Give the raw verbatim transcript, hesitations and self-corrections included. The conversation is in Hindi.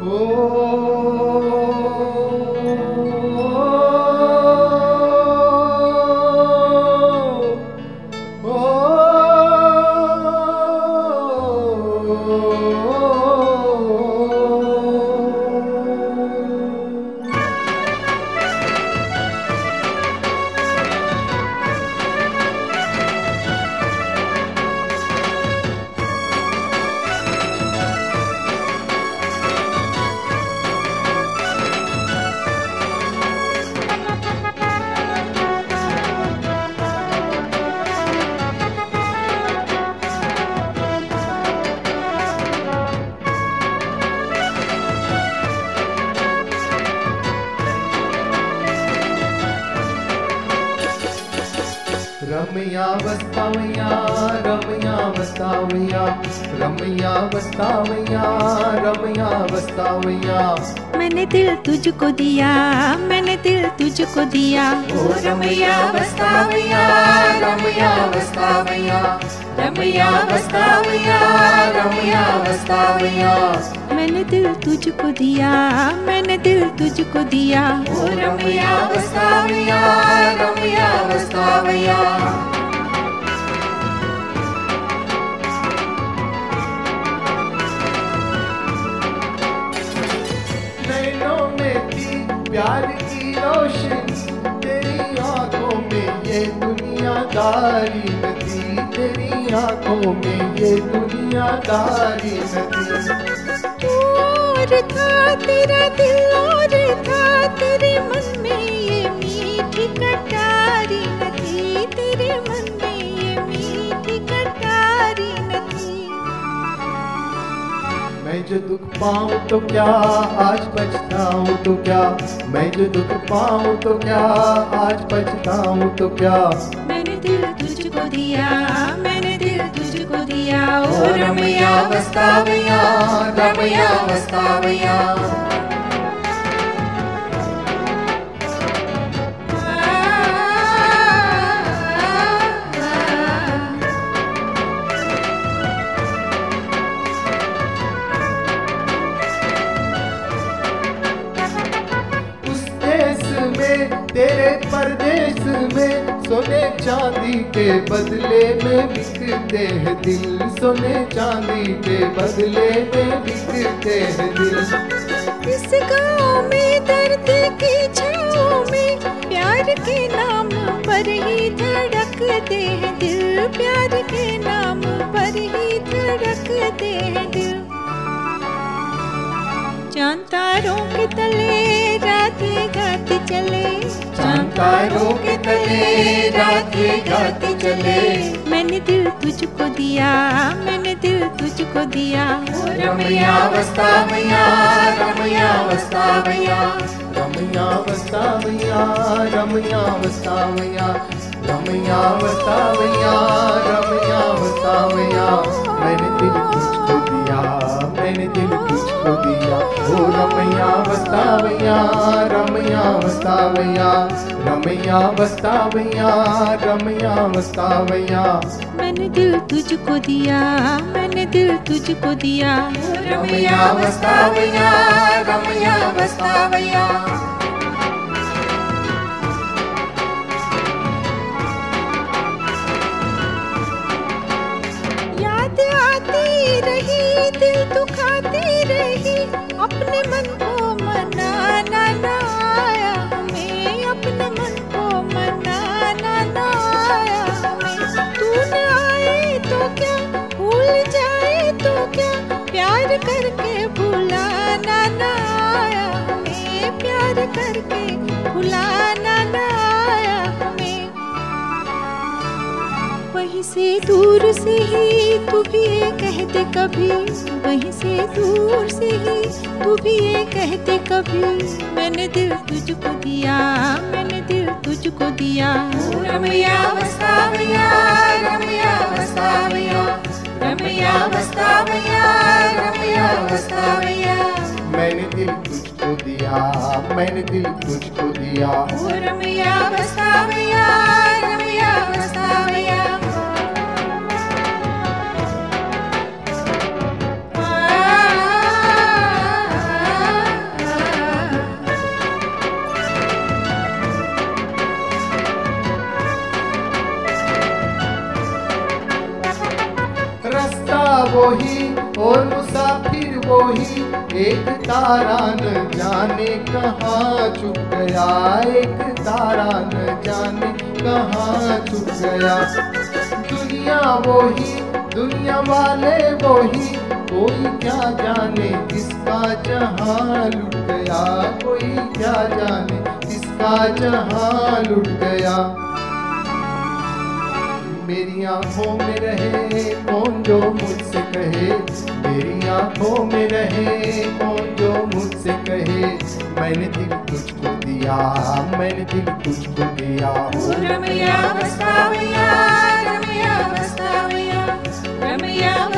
रमया वस्तावया रमया वस्तावया रमया वस्तावया रमया वस्तावया। मैंने दिल तुझको दिया, मैंने दिल तुझको दिया। ओ रमया वस्तावया रमया वस्तावया रमया वस्तावया रमया वस्तावया। मैंने दिल तुझको दिया, मैंने दिल तुझको दिया। ओ रमया वस्तावया रमया वस्तावया। नैनों में थी प्यार की रोशनी, तेरी आंखों में ये दुनियादारी न थी, तेरी आंखों में ये दुनियादारी न थी। और था तेरा दिल और था तेरे मन में ये मीठी कटारी न थी, तेरे मन में ये मीठी कटारी न थी। मैं जो दुख पाऊं तो क्या आज पछताऊं तो क्या, मैं जो दुख पाऊं तो क्या आज पछताऊं तो क्या। मैंने दिल तुझको दिया, मैंने दिल तुझको दिया। ओ रमया वस्तावया रमया वस्तावया। उस देश में तेरे परदेश में सोने चांदी के बदले में बिकते हैं दिल, सोने चांदी के बदले में बिकते हैं दिल। इस गाँव में दर्द की छाँव में प्यार के नाम पर ही धड़कते हैं दिल, प्यार के नाम पर ही धड़कते हैं दिल। चांद तारों के तले रातें गाती चले, चांद तारों के तले रातें गाती चले। मैंने दिल तुझको दिया, मैंने दिल तुझको दिया। ओ रमया वस्तावया रमया वस्तावया रमया वस्तावया रमया वस्तावया रमया वस्तावया रमया वस्तावया। मैंने दिल तुझको दिया, मैंने दिल तुझको दिया। ओ रमया वस्तावया रमया वस्तावया रमया वस्तावया रमया वस्तावया। मैंने दिल तुझको दिया, मैंने दिल तुझको दिया। रमया वस्तावया रमया वस्तावया। याद आती रही, दिल दुखाती रही, अपने मन को मनाना ना आया हमें, अपने मन को मनाना ना आया हमें। तू न आए तो क्या, भूल जाए तो क्या, प्यार करके भुलाना ना आया हमें, प्यार करके भुलाना ना आया हमें। वहीं से दूर से ही तू भी ये कहते कभी, वहीं से दूर से ही तू भी ये कहते कभी। मैंने दिल तुझको दिया, मैंने दिल तुझको दिया। रमया वस्तावया रमया वस्तावया रमया वस्तावया रमया वस्तावया। मैंने दिल तुझको दिया, मैंने दिल तुझको दिया। रमया वस्तावया रमया वस्तावया। वही और मुसाफिर वही, एक तारा न जाने कहाँ छुप गया, एक तारा न जाने कहाँ छुप गया। दुनिया वही दुनिया वाले वही, कोई क्या जाने किसका जहां लुट गया, कोई क्या जाने किसका जहां लुट गया। मेरी आंखों में रहे कौन जो मुझसे कहे, मेरी आंखों में रहे कौन जो मुझसे कहे, मैंने दिल तुझको दिया, मैंने दिल तुझको दिया। रमैया बसतावैया, रमैया बसतावैया, रमैया